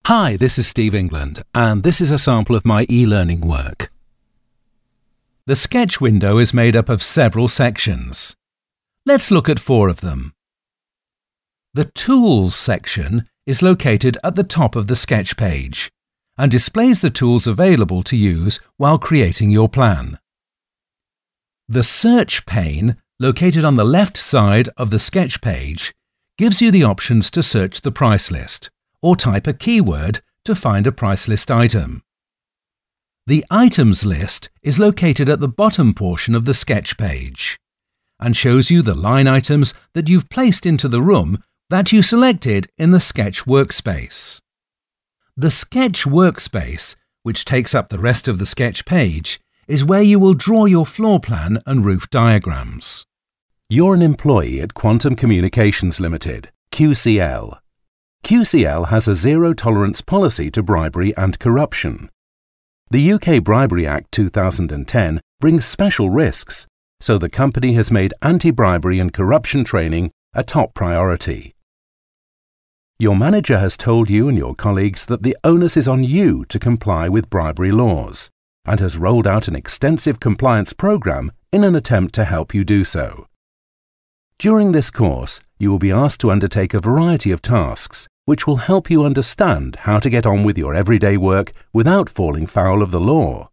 Hi, this is Steve England, and this is a sample of my e-learning work. The sketch window is made up of several sections. Let's look at 4 of them. The Tools section is located at the top of the sketch page and displays the tools available to use while creating your plan. The Search pane, located on the left side of the sketch page, gives you the options to search the price list or type a keyword to find a price list item. The Items list is located at the bottom portion of the sketch page and shows you the line items that you've placed into the room that you selected in the Sketch workspace. The Sketch workspace, which takes up the rest of the sketch page, is where you will draw your floor plan and roof diagrams. You're an employee at Quantum Communications Limited, QCL. QCL has a zero-tolerance policy to bribery and corruption. The UK Bribery Act 2010 brings special risks, so the company has made anti-bribery and corruption training a top priority. Your manager has told you and your colleagues that the onus is on you to comply with bribery laws and has rolled out an extensive compliance program in an attempt to help you do so. During this course, you will be asked to undertake a variety of tasks which will help you understand how to get on with your everyday work without falling foul of the law.